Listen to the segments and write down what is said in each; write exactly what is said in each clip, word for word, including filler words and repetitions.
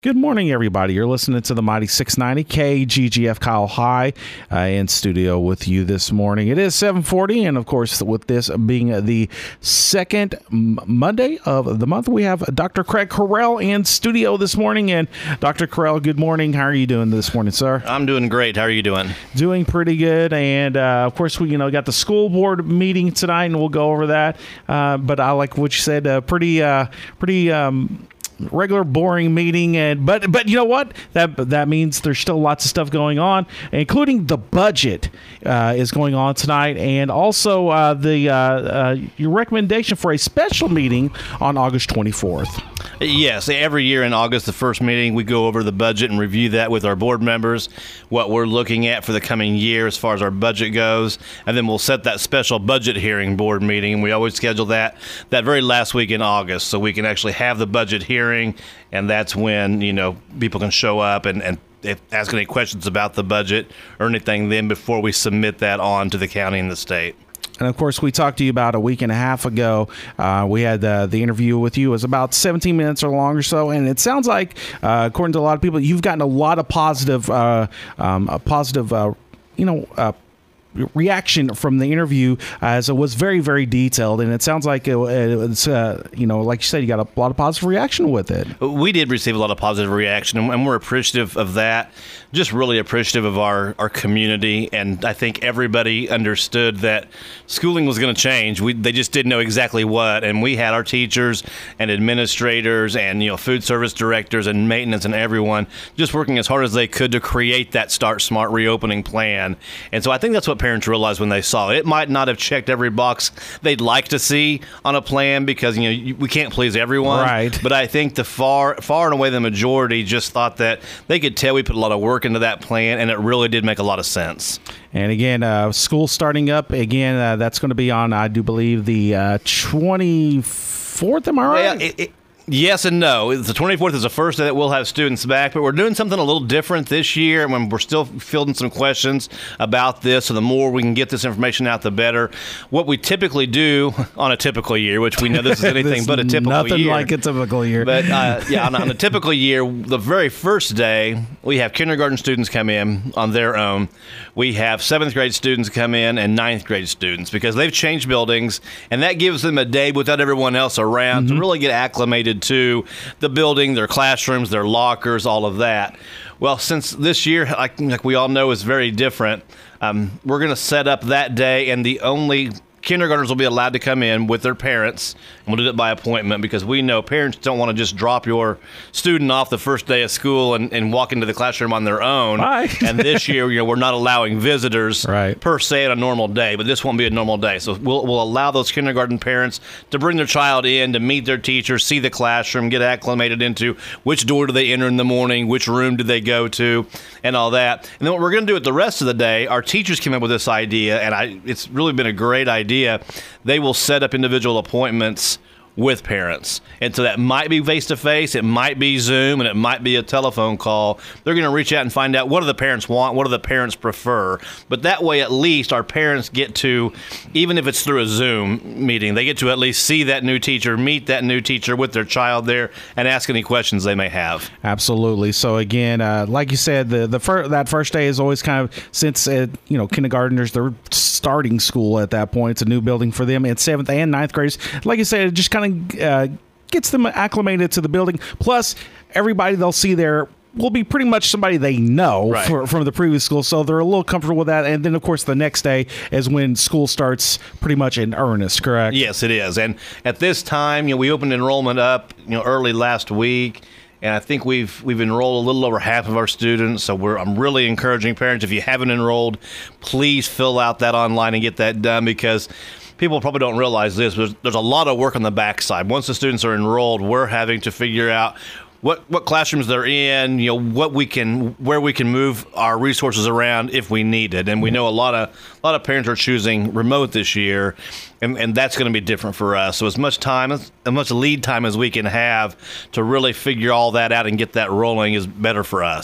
Good morning, everybody. You're listening to the Mighty six ninety K G G F Kyle High uh, in studio with you this morning. It is seven forty, and of course, with this being the second Monday of the month, we have Doctor Craig Carell in studio this morning. And Doctor Carell, good morning. How are you doing this morning, sir? I'm doing great. How are you doing? Doing pretty good. And uh, of course, we you know got the school board meeting tonight, and we'll go over that. Uh, but I like what you said. Uh, pretty, uh, pretty. Um, regular boring meeting, and but but you know what, that that means there's still lots of stuff going on, including the budget uh, is going on tonight, and also uh, the uh, uh, your recommendation for a special meeting on August twenty-fourth. Yes, every year in August, the first meeting, we go over the budget and review that with our board members, what we're looking at for the coming year as far as our budget goes, and then we'll set that special budget hearing board meeting, and we always schedule that that very last week in August so we can actually have the budget hearing, and that's when, you know, people can show up and, and if ask any questions about the budget or anything then before we submit that on to the county and the state. And, of course, we talked to you about a week and a half ago. Uh, we had uh, the interview with you. It was about seventeen minutes or long or so. And it sounds like, uh, according to a lot of people, you've gotten a lot of positive, uh, um, a positive, uh, you know, uh, reaction from the interview, as it was very, very detailed, and it sounds like it, it's uh, you know, like you said, you got a lot of positive reaction with it. We did receive a lot of positive reaction, and we're appreciative of that. Just really appreciative of our, our community, and I think everybody understood that schooling was going to change. We they just didn't know exactly what, and we had our teachers and administrators and, you know, food service directors and maintenance and everyone just working as hard as they could to create that Start Smart reopening plan. And so I think that's what parents realized when they saw it. It might not have checked every box they'd like to see on a plan because, you know, you, we can't please everyone. Right. But I think the far, far and away the majority just thought that they could tell we put a lot of work into that plan, and it really did make a lot of sense. And again, uh, school starting up again. Uh, that's going to be on, I do believe, the uh, twenty-fourth. Am I right? Well, it, it, yes and no. The twenty-fourth is the first day that we'll have students back, but we're doing something a little different this year when we're still fielding some questions about this. So the more we can get this information out, the better. What we typically do on a typical year, which we know this is anything but a typical nothing year. Nothing like a typical year. But uh, yeah, on, on a typical year, the very first day, we have kindergarten students come in on their own. We have seventh grade students come in and ninth grade students because they've changed buildings, and that gives them a day without everyone else around mm-hmm. to really get acclimated to the building, their classrooms, their lockers, all of that. Well, since this year, like, like we all know, is very different, um, we're going to set up that day, and the only kindergartners will be allowed to come in with their parents, and we'll do it by appointment because we know parents don't want to just drop your student off the first day of school and, and walk into the classroom on their own. Bye. And this year, you know, we're not allowing visitors right. per se on a normal day, but this won't be a normal day. So we'll, we'll allow those kindergarten parents to bring their child in to meet their teacher, see the classroom, get acclimated into which door do they enter in the morning, which room do they go to, and all that. And then what we're going to do at the rest of the day, our teachers came up with this idea, and I, it's really been a great idea. They will set up individual appointments with parents. And so that might be face-to-face, it might be Zoom, and it might be a telephone call. They're going to reach out and find out what do the parents want, what do the parents prefer. But that way, at least, our parents get to, even if it's through a Zoom meeting, they get to at least see that new teacher, meet that new teacher with their child there, and ask any questions they may have. Absolutely. So again, uh, like you said, the the fir- that first day is always kind of, since uh, you know, kindergartners, they're starting school at that point. It's a new building for them. It's seventh and ninth graders. Like you said, it just kind of Uh, gets them acclimated to the building. Plus, everybody they'll see there will be pretty much somebody they know right. for, from the previous school, so they're a little comfortable with that. And then, of course, the next day is when school starts pretty much in earnest, correct? Yes, it is. And at this time, you know, we opened enrollment up, you know, early last week. And I think we've we've enrolled a little over half of our students. So we're I'm really encouraging parents, if you haven't enrolled, please fill out that online and get that done, because people probably don't realize this, but there's, there's a lot of work on the backside. Once the students are enrolled, we're having to figure out what what classrooms they're in, you know, what we can, where we can move our resources around if we need it. And we know a lot of a lot of parents are choosing remote this year, and, and that's going to be different for us. So as much time, as, as much lead time as we can have to really figure all that out and get that rolling is better for us.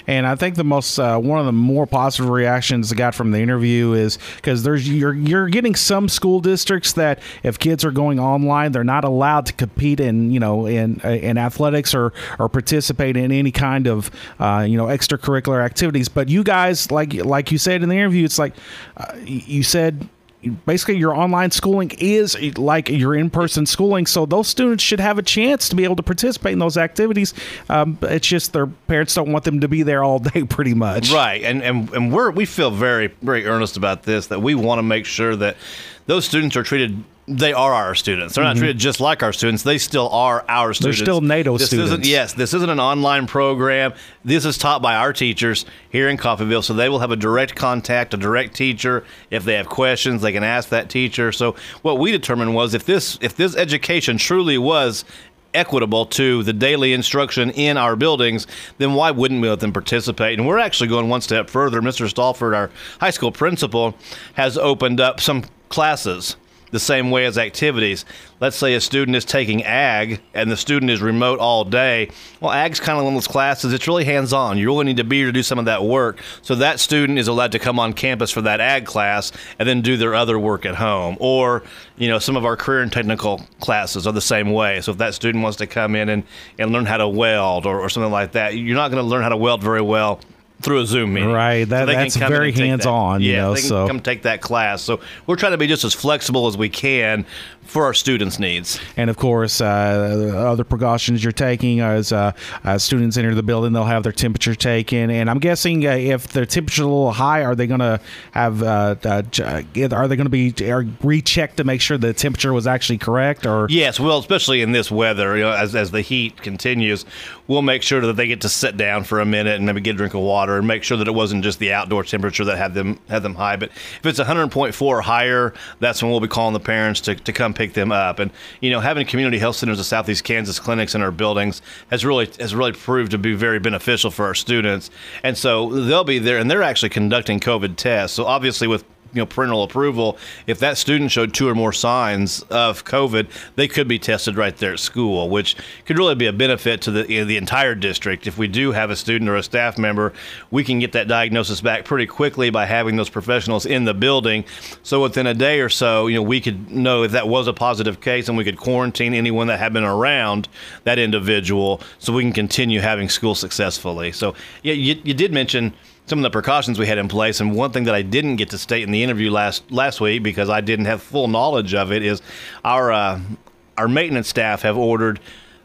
And I think the most uh, one of the more positive reactions I got from the interview is because there's you're you're getting some school districts that if kids are going online, they're not allowed to compete in you know in in athletics or or participate in any kind of uh, you know extracurricular activities. But you guys, like like you said in the interview, it's like uh, you said. Basically, your online schooling is like your in-person schooling, so those students should have a chance to be able to participate in those activities. Um, it's just their parents don't want them to be there all day, pretty much. Right, and and and we're we feel very very earnest about this. That we want to make sure that those students are treated. They are our students. They're not mm-hmm. treated just like our students. They still are our students. They're still NATO this students. Isn't, yes, this isn't an online program. This is taught by our teachers here in Coffeyville, so they will have a direct contact, a direct teacher. If they have questions, they can ask that teacher. So what we determined was if this if this education truly was equitable to the daily instruction in our buildings, then why wouldn't we let them participate? And we're actually going one step further. Mister Stalford, our high school principal, has opened up some classes the same way as activities. Let's say a student is taking ag and the student is remote all day. Well, ag's kind of one of those classes, it's really hands-on. You really need to be here to do some of that work. So that student is allowed to come on campus for that ag class and then do their other work at home. Or, you know, some of our career and technical classes are the same way. So if that student wants to come in and, and learn how to weld or, or something like that, you're not going to learn how to weld very well through a Zoom meeting. Right, that, so that's very hands-on. Yeah, you know, they can so. come take that class. So we're trying to be just as flexible as we can for our students' needs. And, of course, uh, other precautions you're taking as uh, uh, students enter the building, they'll have their temperature taken. And I'm guessing uh, if their temperature's a little high, are they going to have, uh, uh, are they going to be rechecked to make sure the temperature was actually correct? Or Yes, well, especially in this weather, you know, as, as the heat continues, we'll make sure that they get to sit down for a minute and maybe get a drink of water and make sure that it wasn't just the outdoor temperature that had them had them high. But if it's one hundred point four or higher, that's when we'll be calling the parents to, to come pick them up. And, you know, having community health centers of Southeast Kansas clinics in our buildings has really has really proved to be very beneficial for our students. And so they'll be there, and they're actually conducting COVID tests. So obviously with you know, parental approval, if that student showed two or more signs of COVID, they could be tested right there at school, which could really be a benefit to the you know, the entire district. If we do have a student or a staff member, we can get that diagnosis back pretty quickly by having those professionals in the building. So within a day or so, you know, we could know if that was a positive case, and we could quarantine anyone that had been around that individual, so we can continue having school successfully. So yeah, you, you did mention some of the precautions we had in place, and one thing that I didn't get to state in the interview last last week because I didn't have full knowledge of it is our uh, our maintenance staff have ordered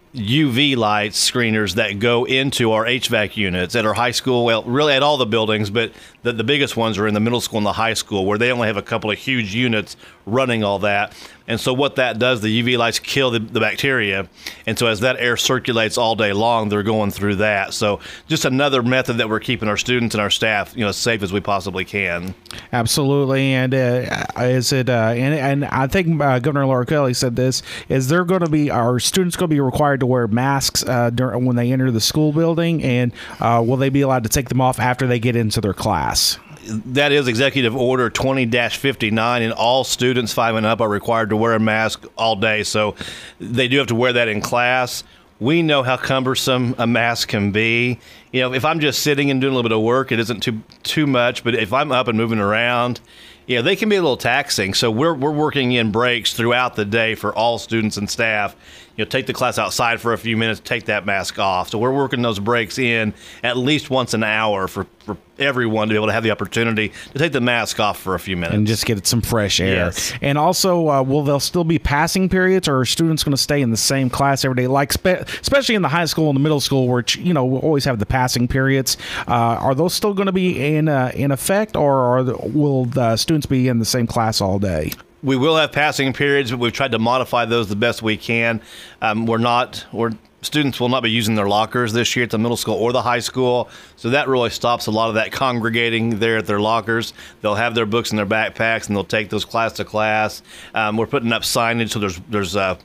U V light screeners that go into our H V A C units at our high school, well, really at all the buildings, but the, the biggest ones are in the middle school and the high school, where they only have a couple of huge units running all that. And so what that does, the U V lights kill the, the bacteria. And so as that air circulates all day long, they're going through that. So just another method that we're keeping our students and our staff, you know, as safe as we possibly can. Absolutely. And uh, is it, uh, and, and I think uh, Governor Laura Kelly said this, is there going to be, are students going to be required to wear masks uh, during, when they enter the school building? And uh, will they be allowed to take them off after they get into their class? That is Executive Order twenty dash fifty-nine, and all students five and up are required to wear a mask all day. So they do have to wear that in class. We know how cumbersome a mask can be. You know, if I'm just sitting and doing a little bit of work, it isn't too too much. But if I'm up and moving around, yeah, they can be a little taxing. So we're we're working in breaks throughout the day for all students and staff. You know, take the class outside for a few minutes, take that mask off. So we're working those breaks in at least once an hour for, for everyone to be able to have the opportunity to take the mask off for a few minutes. And just get some fresh air. Yes. And also, uh, will there still be passing periods, or are students going to stay in the same class every day? Like, spe- especially in the high school and the middle school, where, you know, we always have the passing periods. Uh, are those still going to be in uh, in effect, or are the, will the students be in the same class all day? We will have passing periods, but we've tried to modify those the best we can. Um, we're not, we're, students will not be using their lockers this year at the middle school or the high school, so that really stops a lot of that congregating there at their lockers. They'll have their books in their backpacks, and they'll take those class to class. Um, we're putting up signage, so there's there's uh,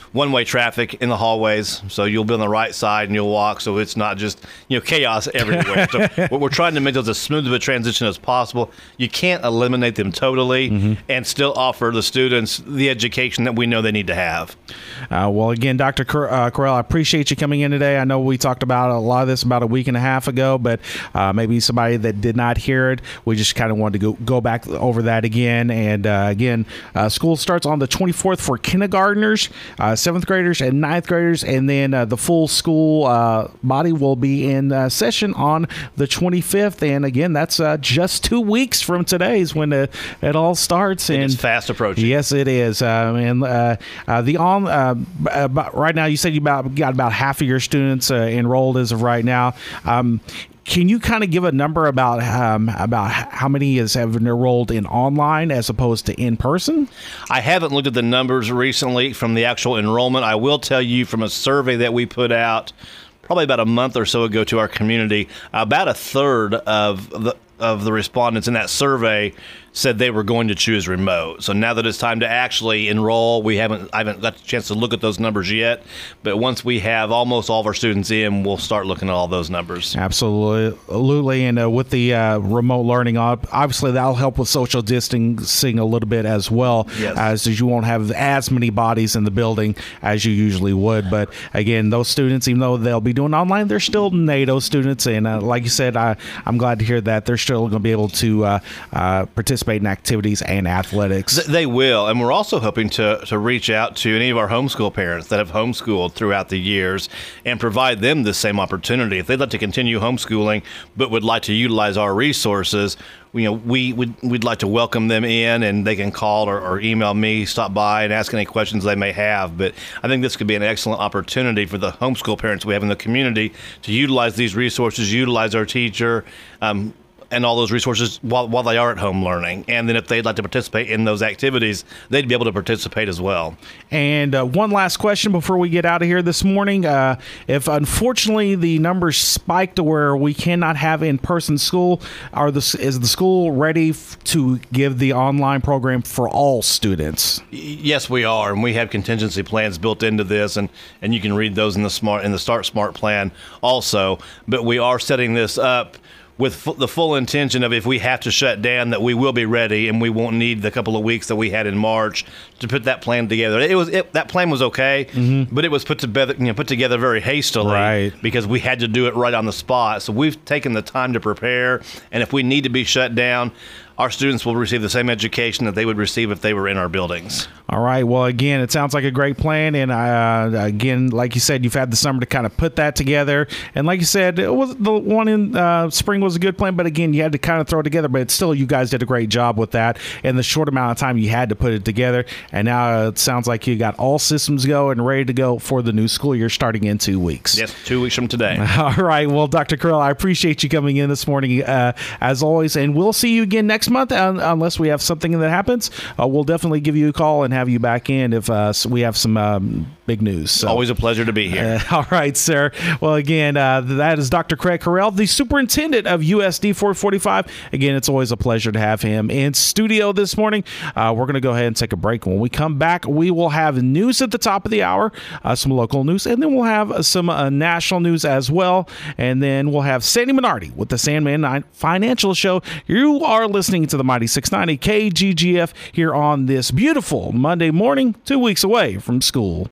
one-way traffic in the hallways, so you'll be on the right side and you'll walk, so it's not just, you know, chaos everywhere. So we're we're trying to make those as smooth of a transition as possible. You can't eliminate them totally mm-hmm. and still offer the students the education that we know they need to have. Uh, well, again, Doctor Cor- uh, Correll, I appreciate you coming in today. I know we talked about a lot of this about a week and a half ago, but uh, maybe somebody that did not hear it, we just kind of wanted to go, go back over that again. And uh, again, uh, school starts on the twenty-fourth for kindergartners, uh, seventh graders, and ninth graders, and then uh, the full school uh, body will be in uh, session on the twenty-fifth. And again, that's uh, just two weeks from today's when it, it all starts. And it's fast approaching. Yes, it is. Uh, and uh, uh, the on uh, about, right now, you said you about got about half of your students uh, enrolled as of right now. Um, Can you kind of give a number about um, about how many is have enrolled in online as opposed to in person? I haven't looked at the numbers recently from the actual enrollment. I will tell you from a survey that we put out probably about a month or so ago to our community, about a third of the of the respondents in that survey said they were going to choose remote. So now that it's time to actually enroll, we haven't I haven't got a chance to look at those numbers yet. But once we have almost all of our students in, we'll start looking at all those numbers. Absolutely. And uh, with the uh, remote learning, obviously that'll help with social distancing a little bit as well, yes. as you won't have as many bodies in the building as you usually would. But again, those students, even though they'll be doing online, they're still NATO students. And uh, like you said, I, I'm glad to hear that they're still going to be able to uh, uh, participate in activities and athletics. They will, and we're also hoping to to reach out to any of our homeschool parents that have homeschooled throughout the years and provide them the same opportunity. If they'd like to continue homeschooling but would like to utilize our resources, you know, we would we'd like to welcome them in, and they can call or, or email me, stop by, and ask any questions they may have. But I think this could be an excellent opportunity for the homeschool parents we have in the community to utilize these resources, utilize our teacher, um, and all those resources while while they are at home learning. And then if they'd like to participate in those activities, they'd be able to participate as well. And uh, one last question before we get out of here this morning. Uh, if unfortunately the numbers spike to where we cannot have in-person school, are the, is the school ready f- to give the online program for all students? Yes, we are, and we have contingency plans built into this, and, and you can read those in the smart in the Start Smart plan also. But we are setting this up with f- the full intention of, if we have to shut down, that we will be ready and we won't need the couple of weeks that we had in March to put that plan together. It was it, that plan was okay, mm-hmm. but it was put together, you know, put together very hastily, right, because we had to do it right on the spot. So we've taken the time to prepare, and if we need to be shut down, our students will receive the same education that they would receive if they were in our buildings. All right. Well, again, it sounds like a great plan. And uh, again, like you said, you've had the summer to kind of put that together. And like you said, it was the one in uh, spring was a good plan. But again, you had to kind of throw it together. But still, you guys did a great job with that in the short amount of time you had to put it together. And now it sounds like you got all systems go and ready to go for the new school year starting in two weeks. Yes, two weeks from today. All right. Well, Doctor Correll, I appreciate you coming in this morning uh, as always. And we'll see you again next month. Uh, unless we have something that happens, uh, we'll definitely give you a call and have you back in if uh, we have some um, big news. So, always a pleasure to be here. Uh, all right, sir. Well, again, uh, that is Doctor Craig Correll, the superintendent of U S D four forty-five. Again, it's always a pleasure to have him in studio this morning. Uh, we're going to go ahead and take a break. When we come back, we will have news at the top of the hour, uh, some local news, and then we'll have some uh, national news as well. And then we'll have Sandy Minardi with the Sandman Financial Show. You are listening to the Mighty six ninety K G G F here on this beautiful Monday morning, two weeks away from school.